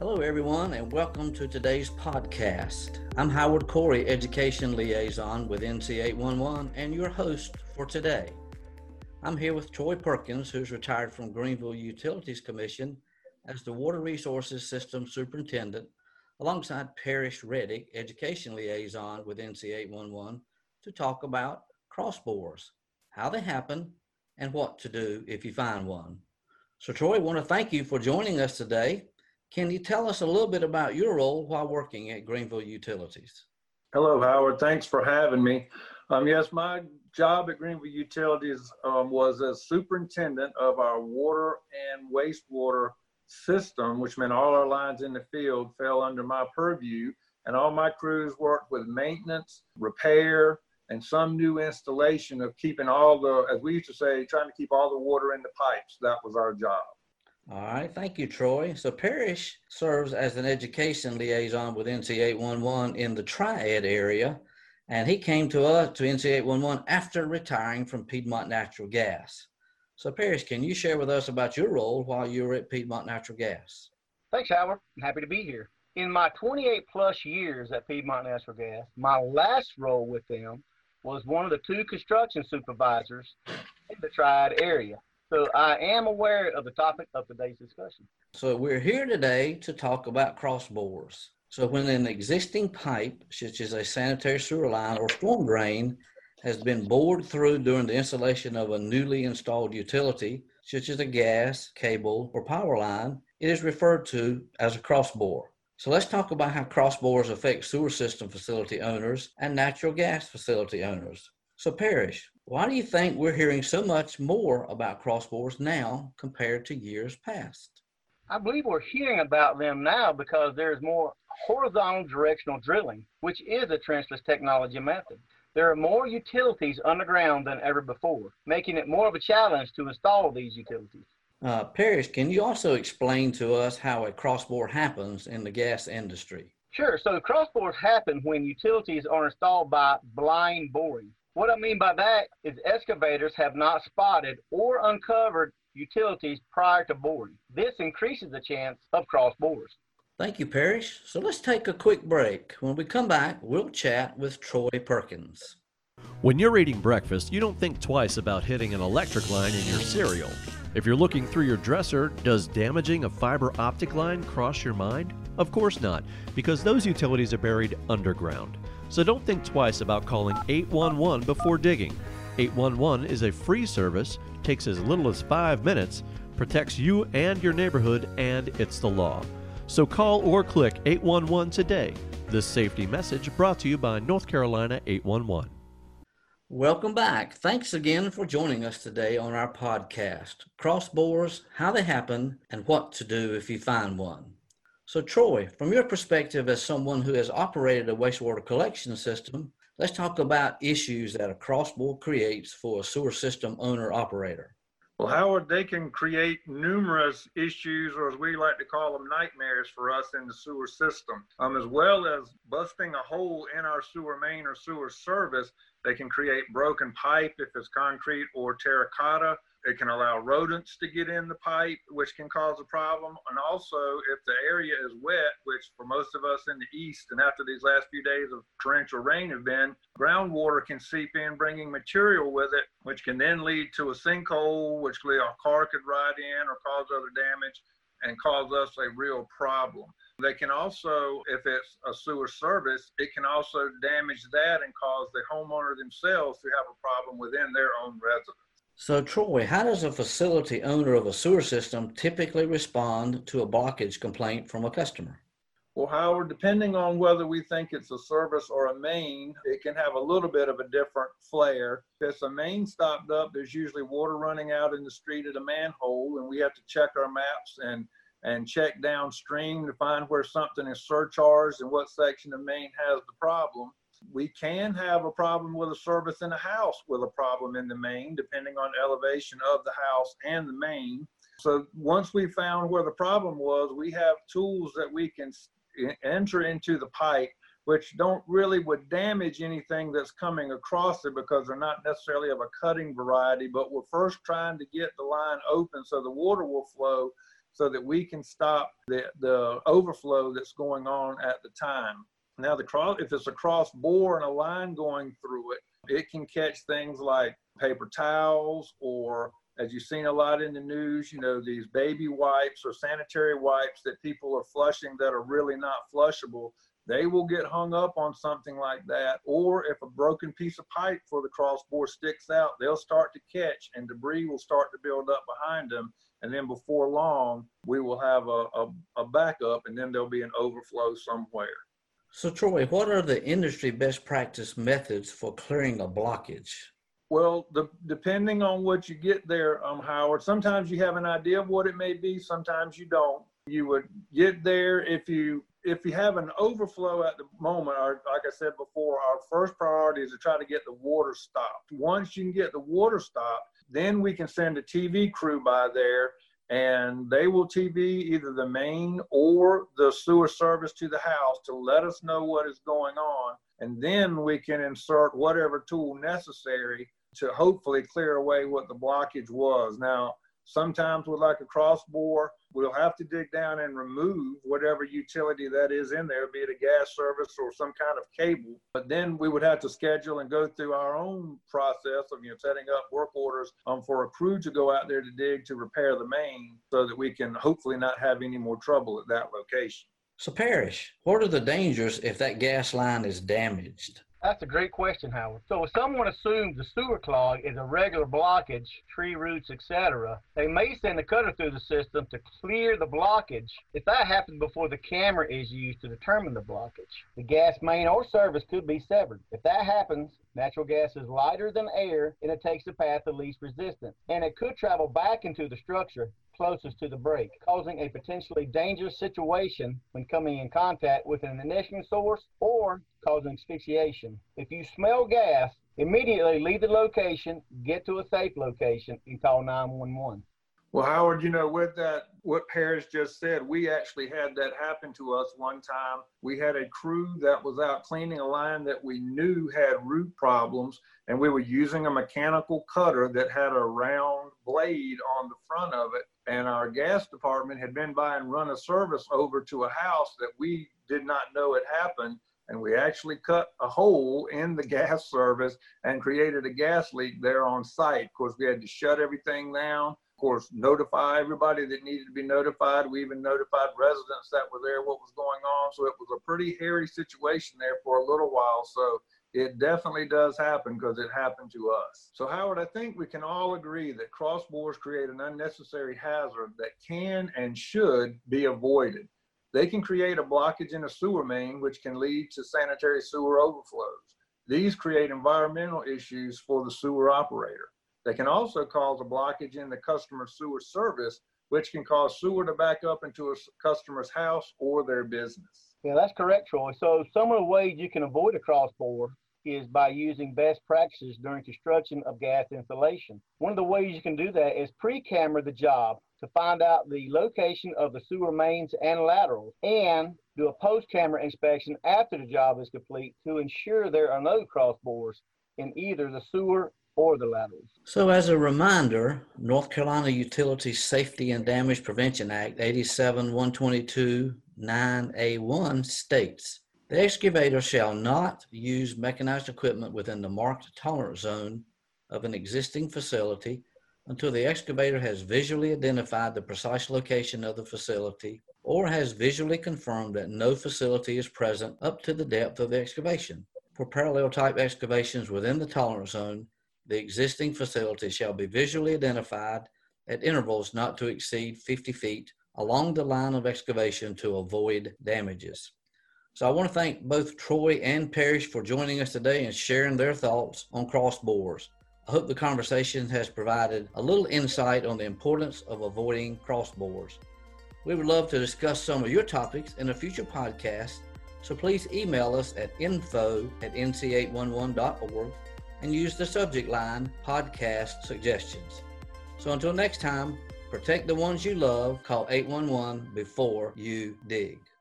Hello, everyone, and welcome to today's podcast. I'm Howard Corey, Education Liaison with NC811, and your host for today. I'm here with Troy Perkins, who's retired from Greenville Utilities Commission as the Water Resources System Superintendent, alongside Parrish Reddick, Education Liaison with NC811, to talk about crossbores, how they happen, and what to do if you find one. So, Troy, I want to thank you for joining us today. Can you tell us a little bit about your role while working at Greenville Utilities? Hello, Howard. Thanks for having me. Yes, my job at Greenville Utilities was as superintendent of our water and wastewater system, which meant all our lines in the field fell under my purview, and all my crews worked with maintenance, repair, and some new installation of keeping all the, as we used to say, trying to keep all the water in the pipes. That was our job. All right, thank you, Troy. So Parrish serves as an education liaison with NC811 in the Triad area, and he came to NC811 after retiring from Piedmont Natural Gas. So Parrish, can you share with us about your role while you were at Piedmont Natural Gas? Thanks, Howard. I'm happy to be here. In my 28 plus years at Piedmont Natural Gas, my last role with them was one of the two construction supervisors in the Triad area. So I am aware of the topic of today's discussion. So we're here today to talk about crossbores. So when an existing pipe, such as a sanitary sewer line or storm drain, has been bored through during the installation of a newly installed utility, such as a gas, cable, or power line, it is referred to as a crossbore. So let's talk about how crossbores affect sewer system facility owners and natural gas facility owners. So Parrish, why do you think we're hearing so much more about crossbores now compared to years past? I believe we're hearing about them now because there's more horizontal directional drilling, which is a trenchless technology method. There are more utilities underground than ever before, making it more of a challenge to install these utilities. Parrish, can you also explain to us how a crossbore happens in the gas industry? Sure. So crossbores happen when utilities are installed by blind boring. What I mean by that is excavators have not spotted or uncovered utilities prior to boring. This increases the chance of crossbores. Thank you, Parrish. So let's take a quick break. When we come back, we'll chat with Troy Perkins. When you're eating breakfast, you don't think twice about hitting an electric line in your cereal. If you're looking through your dresser, does damaging a fiber optic line cross your mind? Of course not, because those utilities are buried underground. So don't think twice about calling 811 before digging. 811 is a free service, takes as little as 5 minutes, protects you and your neighborhood, and it's the law. So call or click 811 today. This safety message brought to you by North Carolina 811. Welcome back. Thanks again for joining us today on our podcast, Crossbores, How They Happen, and What to Do if you find one. So Troy, from your perspective as someone who has operated a wastewater collection system, let's talk about issues that a crossbore creates for a sewer system owner-operator. Well, Howard, they can create numerous issues, or as we like to call them, nightmares for us in the sewer system. As well as busting a hole in our sewer main or sewer service, they can create broken pipe if it's concrete or terracotta. It can allow rodents to get in the pipe, which can cause a problem. And also, if the area is wet, which for most of us in the east, and after these last few days of torrential rain have been, groundwater can seep in, bringing material with it, which can then lead to a sinkhole, which a car could ride in or cause other damage and cause us a real problem. They can also, if it's a sewer service, it can also damage that and cause the homeowner themselves to have a problem within their own residence. So Troy, how does a facility owner of a sewer system typically respond to a blockage complaint from a customer? Well, Howard, depending on whether we think it's a service or a main, it can have a little bit of a different flair. If it's a main stopped up, there's usually water running out in the street at a manhole, and we have to check our maps and check downstream to find where something is surcharged and what section of main has the problem. We can have a problem with a service in a house with a problem in the main, depending on elevation of the house and the main. So once we found where the problem was, we have tools that we can enter into the pipe, which don't really would damage anything that's coming across it because they're not necessarily of a cutting variety, but we're first trying to get the line open so the water will flow so that we can stop the overflow that's going on at the time. Now, if it's a cross bore and a line going through it, it can catch things like paper towels, or as you've seen a lot in the news, these baby wipes or sanitary wipes that people are flushing that are really not flushable. They will get hung up on something like that. Or if a broken piece of pipe for the crossbore sticks out, they'll start to catch and debris will start to build up behind them. And then before long, we will have a backup, and then there'll be an overflow somewhere. So Troy, what are the industry best practice methods for clearing a blockage? Well, depending on what you get there, Howard, sometimes you have an idea of what it may be, sometimes you don't. You would get there if you have an overflow at the moment. Like I said before, our first priority is to try to get the water stopped. Once you can get the water stopped, then we can send a TV crew by there, and they will TV either the main or the sewer service to the house to let us know what is going on. And then we can insert whatever tool necessary to hopefully clear away what the blockage was. Now, sometimes with like a cross bore, we'll have to dig down and remove whatever utility that is in there, be it a gas service or some kind of cable. But then we would have to schedule and go through our own process of setting up work orders for a crew to go out there to dig to repair the main, so that we can hopefully not have any more trouble at that location. So Parrish, what are the dangers if that gas line is damaged? That's a great question, Howard. So if someone assumes the sewer clog is a regular blockage, tree roots, etc., they may send a cutter through the system to clear the blockage. If that happens before the camera is used to determine the blockage, the gas main or service could be severed. If that happens, natural gas is lighter than air, and it takes the path of least resistance, and it could travel back into the structure closest to the break, causing a potentially dangerous situation when coming in contact with an ignition source or causing asphyxiation. If you smell gas, immediately leave the location, get to a safe location, and call 911. Well, Howard, with that, what Parrish just said, we actually had that happen to us one time. We had a crew that was out cleaning a line that we knew had root problems, and we were using a mechanical cutter that had a round blade on the front of it. And our gas department had been by and run a service over to a house that we did not know had happened. And we actually cut a hole in the gas service and created a gas leak there on site. Of course, we had to shut everything down. Of course, notify everybody that needed to be notified. We even notified residents that were there what was going on. So it was a pretty hairy situation there for a little while. So it definitely does happen, because it happened to us. So Howard, I think we can all agree that cross bores create an unnecessary hazard that can and should be avoided. They can create a blockage in a sewer main, which can lead to sanitary sewer overflows. These create environmental issues for the sewer operator. They can also cause a blockage in the customer sewer service, which can cause sewer to back up into a customer's house or their business. Yeah, that's correct, Troy. So some of the ways you can avoid a cross bore is by using best practices during construction of gas installation. One of the ways you can do that is pre-camera the job to find out the location of the sewer mains and laterals, and do a post-camera inspection after the job is complete to ensure there are no cross bores in either the sewer or the laterals. So as a reminder, North Carolina Utilities Safety and Damage Prevention Act 87-122 9A1 states, the excavator shall not use mechanized equipment within the marked tolerance zone of an existing facility until the excavator has visually identified the precise location of the facility or has visually confirmed that no facility is present up to the depth of the excavation. For parallel type excavations within the tolerance zone, the existing facility shall be visually identified at intervals not to exceed 50 feet along the line of excavation to avoid damages. So I want to thank both Troy and Parrish for joining us today and sharing their thoughts on cross bores. I hope the conversation has provided a little insight on the importance of avoiding cross bores. We would love to discuss some of your topics in a future podcast, so please email us at info@nc811.org and use the subject line podcast suggestions. So until next time, protect the ones you love, call 811 before you dig.